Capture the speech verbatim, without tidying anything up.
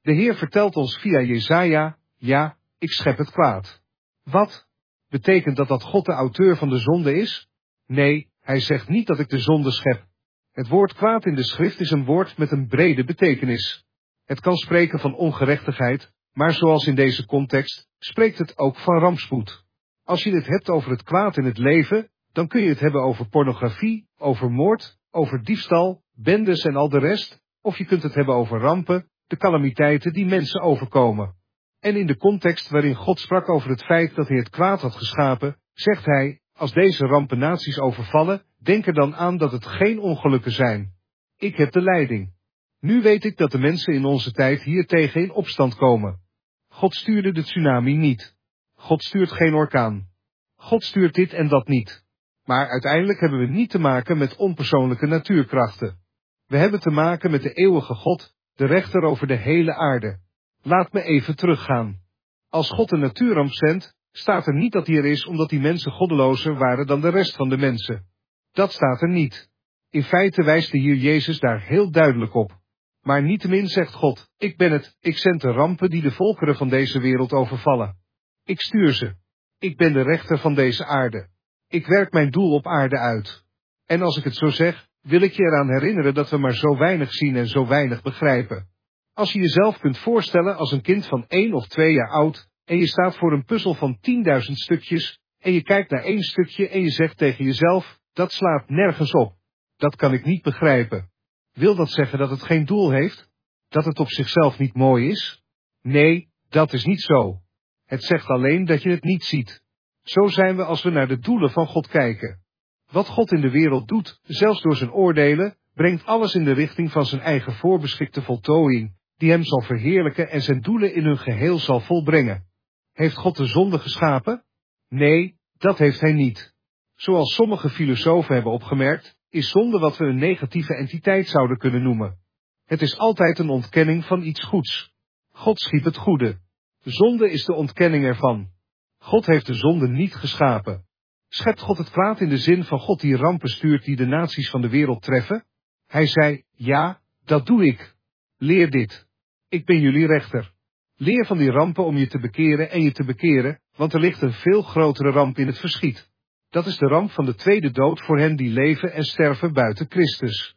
De Heer vertelt ons via Jesaja, ja, ik schep het kwaad. Wat? Betekent dat dat God de auteur van de zonde is? Nee, hij zegt niet dat ik de zonde schep. Het woord kwaad in de schrift is een woord met een brede betekenis. Het kan spreken van ongerechtigheid, maar zoals in deze context, spreekt het ook van rampspoed. Als je het hebt over het kwaad in het leven, dan kun je het hebben over pornografie, over moord, over diefstal, bendes en al de rest, of je kunt het hebben over rampen, de calamiteiten die mensen overkomen. En in de context waarin God sprak over het feit dat hij het kwaad had geschapen, zegt hij, als deze rampen naties overvallen, denk er dan aan dat het geen ongelukken zijn. Ik heb de leiding. Nu weet ik dat de mensen in onze tijd hiertegen in opstand komen. God stuurde de tsunami niet. God stuurt geen orkaan. God stuurt dit en dat niet. Maar uiteindelijk hebben we niet te maken met onpersoonlijke natuurkrachten. We hebben te maken met de eeuwige God, de rechter over de hele aarde. Laat me even teruggaan. Als God een natuurramp zendt, staat er niet dat hij er is omdat die mensen goddelozer waren dan de rest van de mensen. Dat staat er niet. In feite wijst de Heer Jezus daar heel duidelijk op. Maar niettemin zegt God, ik ben het, ik zend de rampen die de volkeren van deze wereld overvallen. Ik stuur ze. Ik ben de rechter van deze aarde. Ik werk mijn doel op aarde uit. En als ik het zo zeg, wil ik je eraan herinneren dat we maar zo weinig zien en zo weinig begrijpen. Als je jezelf kunt voorstellen als een kind van één of twee jaar oud, en je staat voor een puzzel van tienduizend stukjes, en je kijkt naar één stukje en je zegt tegen jezelf, dat slaat nergens op. Dat kan ik niet begrijpen. Wil dat zeggen dat het geen doel heeft? Dat het op zichzelf niet mooi is? Nee, dat is niet zo. Het zegt alleen dat je het niet ziet. Zo zijn we als we naar de doelen van God kijken. Wat God in de wereld doet, zelfs door zijn oordelen, brengt alles in de richting van zijn eigen voorbeschikte voltooiing, die hem zal verheerlijken en zijn doelen in hun geheel zal volbrengen. Heeft God de zonde geschapen? Nee, dat heeft hij niet. Zoals sommige filosofen hebben opgemerkt, is zonde wat we een negatieve entiteit zouden kunnen noemen. Het is altijd een ontkenning van iets goeds. God schiep het goede. Zonde is de ontkenning ervan. God heeft de zonde niet geschapen. Schept God het kwaad in de zin van God die rampen stuurt die de naties van de wereld treffen? Hij zei, ja, dat doe ik. Leer dit. Ik ben jullie rechter. Leer van die rampen om je te bekeren en je te bekeren, want er ligt een veel grotere ramp in het verschiet. Dat is de ramp van de tweede dood voor hen die leven en sterven buiten Christus.